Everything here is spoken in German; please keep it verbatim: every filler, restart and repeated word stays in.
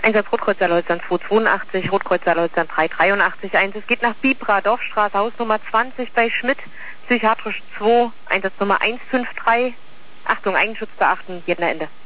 Einsatz Rotkreuz Saarleutsland zweihundertzweiundachtzig, Rotkreuz Saarleutsland dreihundertdreiundachtzig, eins. Es geht nach Bibra, Dorfstraße, Hausnummer zwanzig bei Schmidt, psychiatrisch zwei, Einsatznummer eins fünf drei. Achtung, Eigenschutz beachten, geht nach Ende.